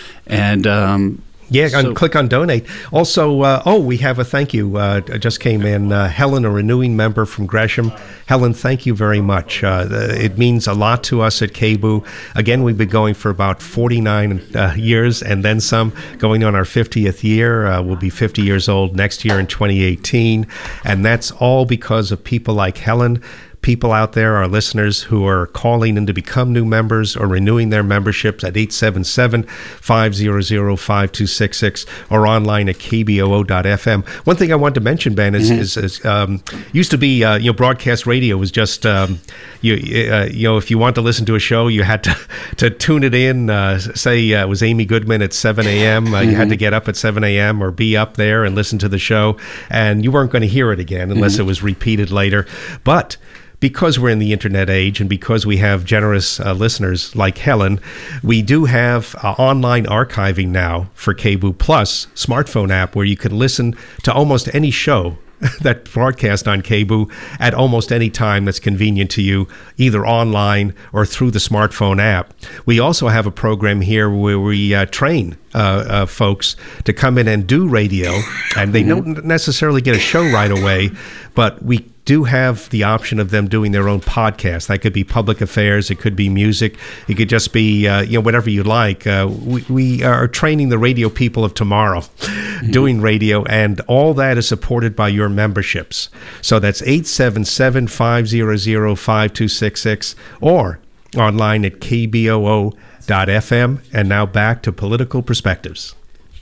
and um, Yeah, so, and click on donate. Also, uh, oh, we have a thank you. Uh, just came in. Uh, Helen, a renewing member from Gresham. Helen, thank you very much. Uh, it means a lot to us at K B O O. Again, we've been going for about forty-nine uh, years and then some, going on our fiftieth year. Uh, we'll be fifty years old next year in twenty eighteen. And that's all because of people like Helen. People out there, our listeners, who are calling in to become new members or renewing their memberships at eight seven seven, five hundred, five two six six or online at k b o o dot f m. One thing I wanted to mention, Ben, is, mm-hmm. is, is um, used to be, uh, you know, broadcast radio was just, um, you uh, you know, if you want to listen to a show, you had to, to tune it in. Uh, say uh, it was Amy Goodman at seven a.m. Uh, mm-hmm. You had to get up at seven a.m. or be up there and listen to the show, and you weren't going to hear it again unless mm-hmm. it was repeated later. But because we're in the internet age and because we have generous uh, listeners like Helen, we do have uh, online archiving now for K B O O Plus smartphone app where you can listen to almost any show that broadcast on K B O O at almost any time that's convenient to you, either online or through the smartphone app. We also have a program here where we uh, train uh, uh, folks to come in and do radio, and they don't necessarily get a show right away, but we do have the option of them doing their own podcast. That could be public affairs, it could be music, it could just be uh, you know, whatever you like. Uh, we, we are training the radio people of tomorrow mm-hmm. doing radio, and all that is supported by your memberships. So that's eight seven seven, five hundred, five two six six or online at k b o o dot f m. And now back to Political Perspectives.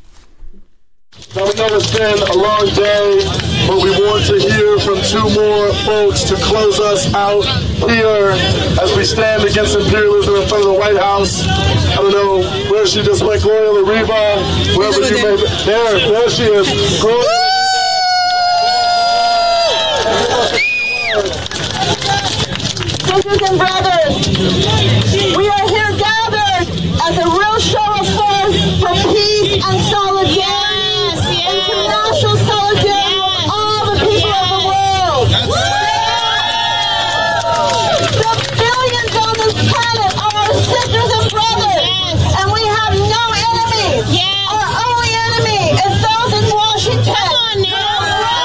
Now we know it's been a long day, but we want to hear from two more folks to close us out here as we stand against imperialism in front of the White House. I don't know where she just went, Gloria La Riva, wherever you may be. There, there she is. Gloria. Sisters and brothers, we are here gathered as a real show of force for peace and solidarity. International solidarity with all the people of the world. The billions on this planet are our sisters and brothers, and we have no enemies. Our only enemy is those in Washington. Come on now.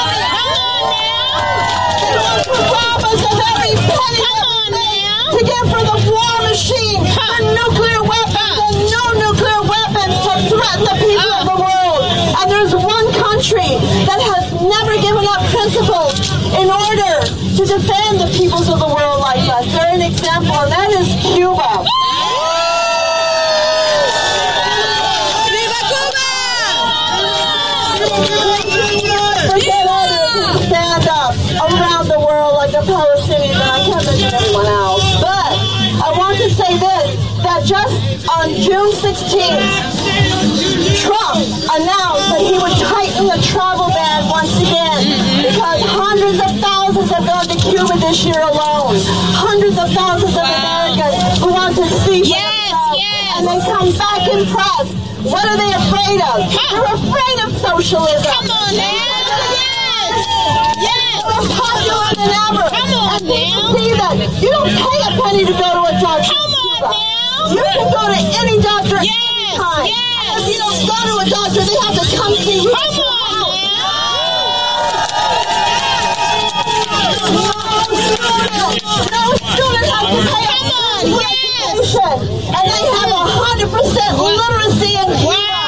They want to rob us of every penny to get for the war machine, for nuclear weapons and no nuclear weapons to threaten the people of the world. And there's one country that has never given up principles in order to defend the peoples of the world like us. They're an example, and that is Cuba. Forget others who stand up around the world like the Palestinians, and I can't mention everyone else. But I want to say this, that just on June sixteenth, Trump announced that he would tighten the travel ban once again because hundreds of thousands have gone to Cuba this year alone. Hundreds of thousands of Americans who want to see for yes, themselves. Yes. And they come back impressed. What are they afraid of? They're afraid of socialism. Come on now. Yes. Yes. More popular than ever. Come on and now. See that. You don't pay a penny to go to a doctor. Come on now. You can go to any doctor. Yes. yes, time. Yes. And if you don't go to a doctor, they have to come see you. Come on. No student has to pay for education, and they have a hundred percent literacy in Cuba.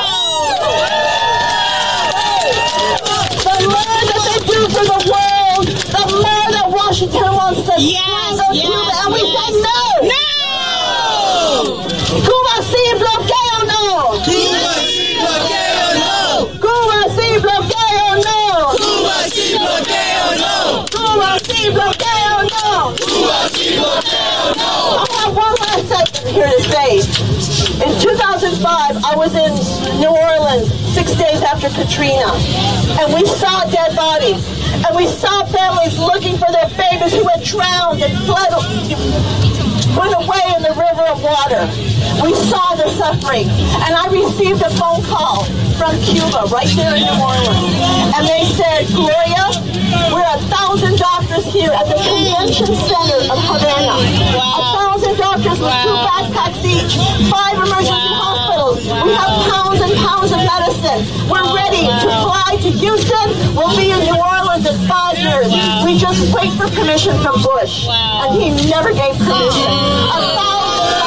The more that they do for the world, the more that Washington wants to strangle Cuba, and we say no. No. Cuba sin bloqueo, no. Cuba sin bloqueo, no. Cuba sin bloqueo, no. Cuba sin bloqueo, no. Cuba sin bloqueo, no. Cuba sin bloqueo, no. I have one last segment here to say. In two thousand five, I was in New Orleans six days after Katrina, and we saw dead bodies, and we saw families looking for their babies who had drowned and fled, went away in the river of water. We saw the suffering, and I received a phone call from Cuba right there in New Orleans, and they said, Gloria, we're a thousand doctors here at the convention center of Havana. A thousand doctors with two backpacks each, five emergency hospitals. We have pounds and pounds of medicine. We're ready to fly to Houston. We'll be in New Orleans in five years. We just wait for permission from Bush, and he never gave permission. A thousand.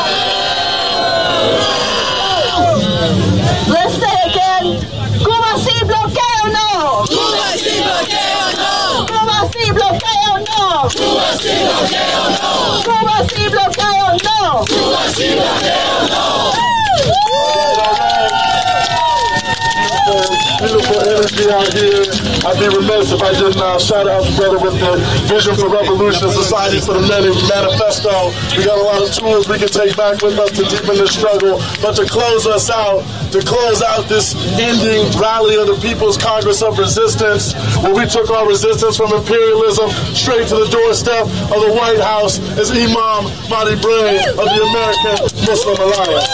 Let's say again, Cuba sin bloqueo, no. Cuba sin bloqueo, no. Cuba sin bloqueo, no. Cuba sin bloqueo, no. Cuba sin bloqueo, no. Cuba sin bloqueo, no. Beautiful energy out here. I'd be remiss if I did not shout out together with the Vision for Revolution Society for the Many manifesto. We got a lot of tools we can take back with us to deepen the struggle. But to close us out, to close out this ending rally of the People's Congress of Resistance, where we took our resistance from imperialism straight to the doorstep of the White House, is Imam Mahdi Bray of the American Muslim Alliance.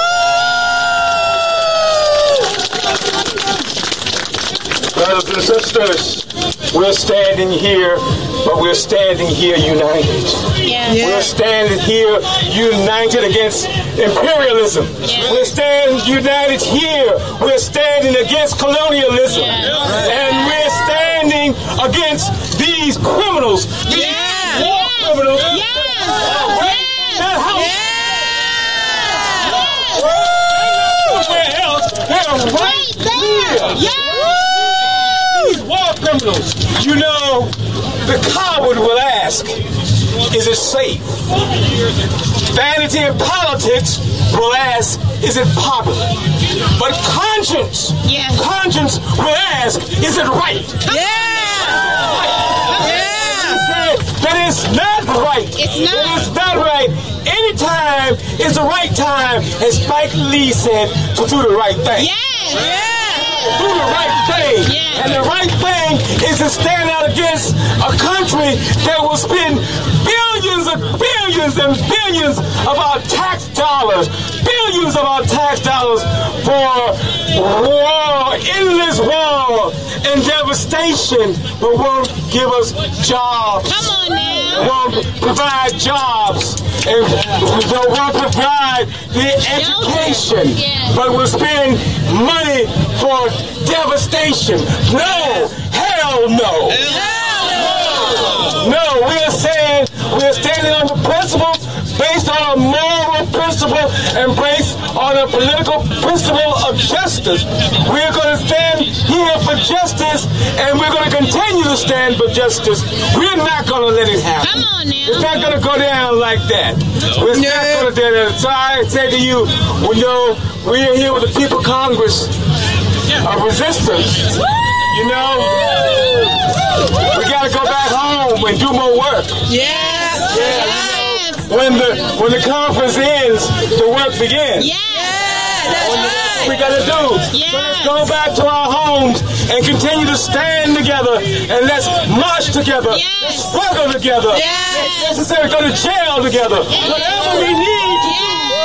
Brothers and sisters, we're standing here, but we're standing here united. Yes. We're standing here united against imperialism. Yes. We're standing united here. We're standing against colonialism. Yes. And we're standing against these criminals. These yes. war yes. criminals. Yes. Yes. That house. Yes. Yes. Where else? They're right there. Yes. War criminals. You know, the coward will ask, is it safe? Vanity and politics will ask, is it popular? But conscience, yes. conscience will ask, is it right? Yeah! Yeah! That is not right. It's not. It is not right. Anytime is the right time, as Spike Lee said, to do the right thing. Yes! Yeah! Do the right thing. Yeah. And the right thing is to stand out against a country that will spend billions and billions and billions of our tax dollars, billions of our tax dollars for war, endless war and devastation, but won't give us jobs. Come on now. Won't provide jobs and won't provide the education, yeah. but will spend money for devastation. No, hell no. Hell no. No, we are saying we are standing on the principles based on a moral principle and based on a political principle of justice. We are going to stand here for justice, and we're going to continue to stand for justice. We're not going to let it happen. Come on now. It's not going to go down like that. It's yeah. not going to do that. So I say to you, we know we are here with the People Congress of Resistance. You know, we got to go back home and do more work. Yeah. Yeah. Yes. When the when the conference ends, the work begins. Yeah. That's what right. we got to do. Yes. So let's go back to our homes and continue to stand together, and let's march together. Yes. Let's struggle together. Yes. Let's necessarily go to jail together. Yes. Whatever we need to yes. do.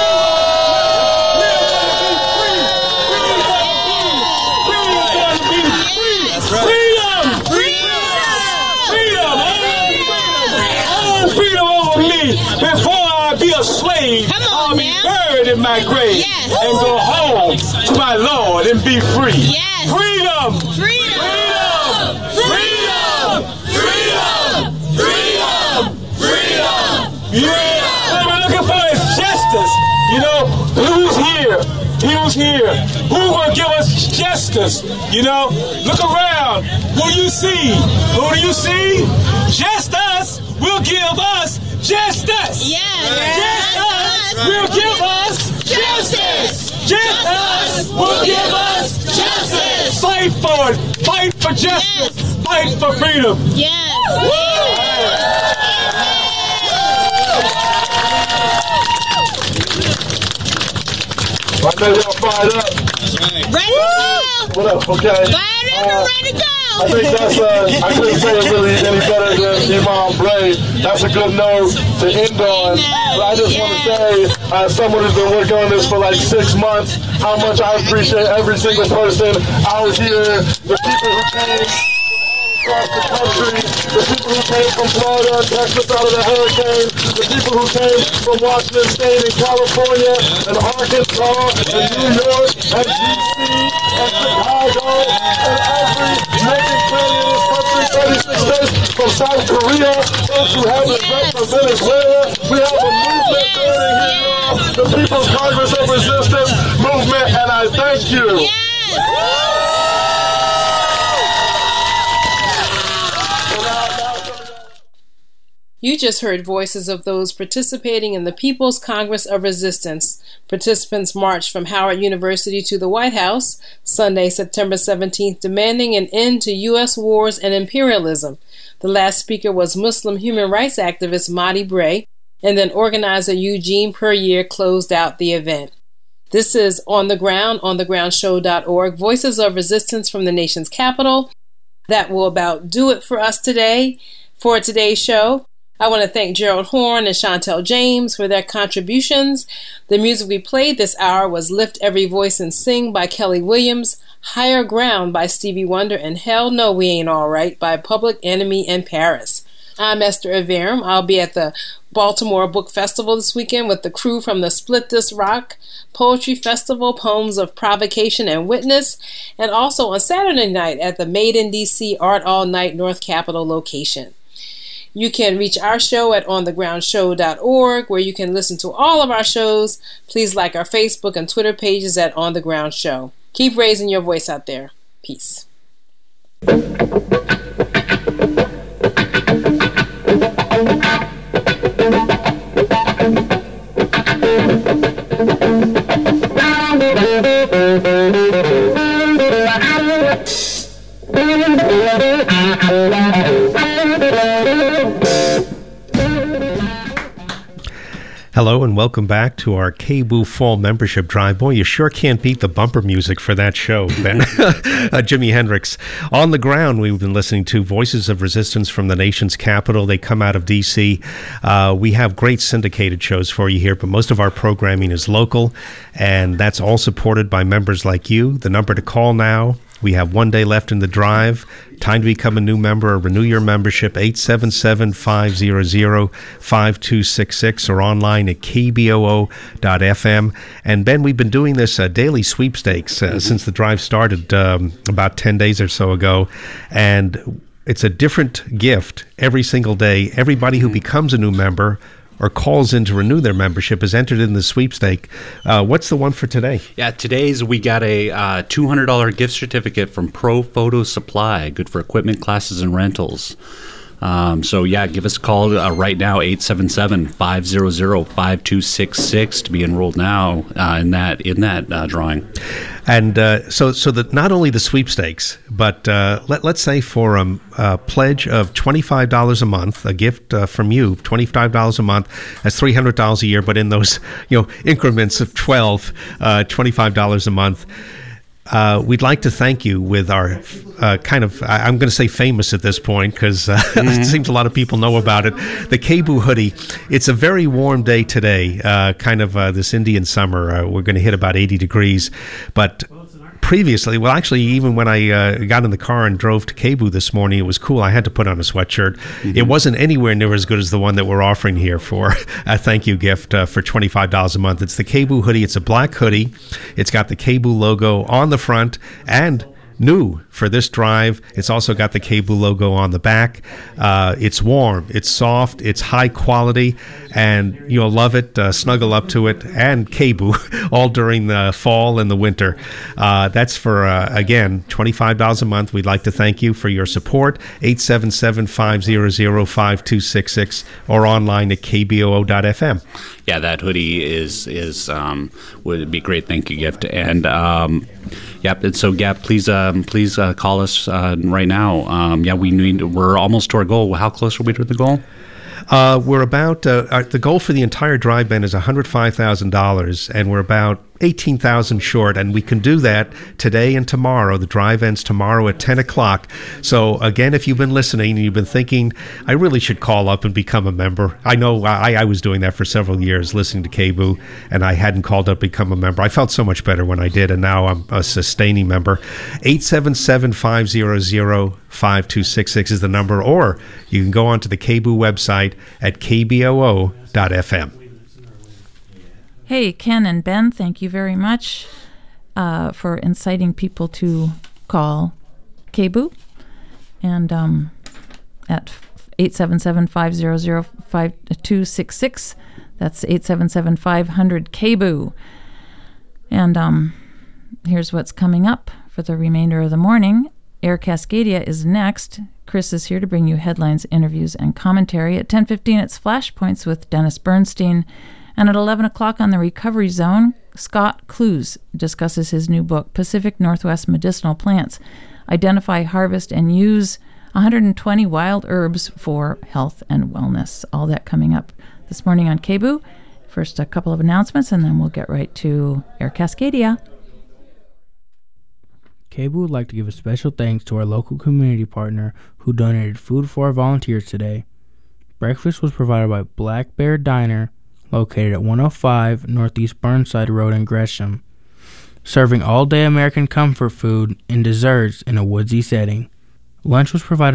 Freedom! Freedom! Freedom! Freedom over me before I be a slave. Come on, I'll be buried in my grave yes. and go home to my Lord and be free. Yes. Freedom! Freedom! Freedom! Freedom! Freedom! Freedom! Freedom! Yeah! What we're looking for is justice. You know, who's here? Who's here? Who will give us justice? You know, look around. Who do you see? Who do you see? Just us will give us justice. Yes. Just us will give us justice. Just us will give us justice. Fight for it. Fight for justice. Yes. Fight for freedom. Yes. I know y'all fired up. Ready to go. What up? Okay. Fired up and ready to go. I think that's, uh, I couldn't say it really any better than Imam Bray. That's a good note to end on. But I just yeah. want to say, as someone who's been working on this for like six months, how much I appreciate every single person out here, the people who came across the country, the people who came from Florida and Texas out of the hurricane, the people who came from Washington State and California and Arkansas and New York and D C and Chicago and every making city in this country, thirty-six states, from South Korea, those who have been yes. from Venezuela. We have a movement burning here, y'all, the People's Congress of Resistance movement, and I thank you. Yes. You just heard voices of those participating in the People's Congress of Resistance. Participants marched from Howard University to the White House Sunday, September seventeenth, demanding an end to U S wars and imperialism. The last speaker was Muslim human rights activist Madi Bray, and then organizer Eugene Puryear closed out the event. This is On the Ground, on the ground show dot org, voices of resistance from the nation's capital. That will about do it for us today. For today's show, I want to thank Gerald Horn and Chantel James for their contributions. The music we played this hour was Lift Every Voice and Sing by Kelly Williams, Higher Ground by Stevie Wonder, and Hell No We Ain't All Right by Public Enemy and Paris. I'm Esther Averum. I'll be at the Baltimore Book Festival this weekend with the crew from the Split This Rock Poetry Festival, Poems of Provocation and Witness, and also on Saturday night at the Made in D C Art All Night North Capitol location. You can reach our show at on the ground show dot org, where you can listen to all of our shows. Please like our Facebook and Twitter pages at On the Ground Show. Keep raising your voice out there. Peace. Hello and welcome back to our K B O O Fall Membership Drive. Boy, you sure can't beat the bumper music for that show, Ben. uh, Jimi Hendrix. On the Ground, we've been listening to Voices of Resistance from the nation's capital. They come out of D C. Uh, we have great syndicated shows for you here, but most of our programming is local, and that's all supported by members like you. The number to call now, we have one day left in the drive. Time to become a new member or renew your membership, eight seven seven, five hundred, five two six six, or online at k b o o dot f m. And Ben, we've been doing this uh, daily sweepstakes uh, mm-hmm. since the drive started um, about ten days or so ago. And it's a different gift every single day. Everybody who becomes a new member or calls in to renew their membership is entered in the sweepstake. Uh, what's the one for today? Yeah, today's we got a uh, two hundred dollars gift certificate from Pro Photo Supply, good for equipment, classes, and rentals. Um, so, yeah, give us a call uh, right now, eight seven seven, five hundred, five two six six, to be enrolled now uh, in that in that uh, drawing. And uh, so so that not only the sweepstakes, but uh, let, let's say for a, a pledge of twenty-five dollars a month, a gift uh, from you, twenty-five dollars a month, that's three hundred dollars a year, but in those you know increments of twelve, uh, twenty-five dollars a month. Uh, we'd like to thank you with our uh, kind of, I, I'm going to say famous at this point because uh, mm-hmm. it seems a lot of people know about it, the K B O O hoodie. It's a very warm day today, uh, kind of uh, this Indian summer. Uh, we're going to hit about eighty degrees, but previously, well, actually, even when I uh, got in the car and drove to K B U this morning, it was cool. I had to put on a sweatshirt. Mm-hmm. It wasn't anywhere near as good as the one that we're offering here for a thank you gift uh, for twenty-five dollars a month. It's the K B U hoodie. It's a black hoodie. It's got the K B U logo on the front, and new for this drive, it's also got the K B U logo on the back. Uh, it's warm, it's soft, it's high quality, and you'll love it. Uh, snuggle up to it, and K B U all during the fall and the winter. Uh, that's for, uh, again, twenty-five dollars a month. We'd like to thank you for your support. eight seven seven, five hundred, five two six six or online at k b o o dot f m. Yeah, that hoodie is is um, would be a great thank you gift. And um, yep, and so Gap, please um, please uh, call us uh, right now. Um, yeah, we need. We're almost to our goal. How close are we to the goal? Uh, we're about uh, our, the goal for the entire drive, Ben, is one hundred five thousand dollars, and we're about eighteen thousand short, and we can do that today and tomorrow. The drive ends tomorrow at ten o'clock. So again, if you've been listening and you've been thinking, I really should call up and become a member. I know I, I was doing that for several years, listening to K B U, and I hadn't called up to become a member. I felt so much better when I did, and now I'm a sustaining member. eight seven seven, five hundred, five two six six is the number, or you can go onto the K B U website at k b o o dot f m. Hey, Ken and Ben, thank you very much uh, for inciting people to call K B U. And um, at eight seven seven, five hundred, five two six six, that's eight seven seven, five hundred, K B U. And um, here's what's coming up for the remainder of the morning. Air Cascadia is next. Chris is here to bring you headlines, interviews, and commentary. At ten fifteen, it's Flashpoints with Dennis Bernstein. And at eleven o'clock on the Recovery Zone, Scott Clues discusses his new book, Pacific Northwest Medicinal Plants. Identify, harvest, and use one hundred twenty wild herbs for health and wellness. All that coming up this morning on K B U. First, a couple of announcements, and then we'll get right to Air Cascadia. K B U would like to give a special thanks to our local community partner who donated food for our volunteers today. Breakfast was provided by Black Bear Diner, located at one oh five Northeast Burnside Road in Gresham, serving all-day American comfort food and desserts in a woodsy setting. Lunch was provided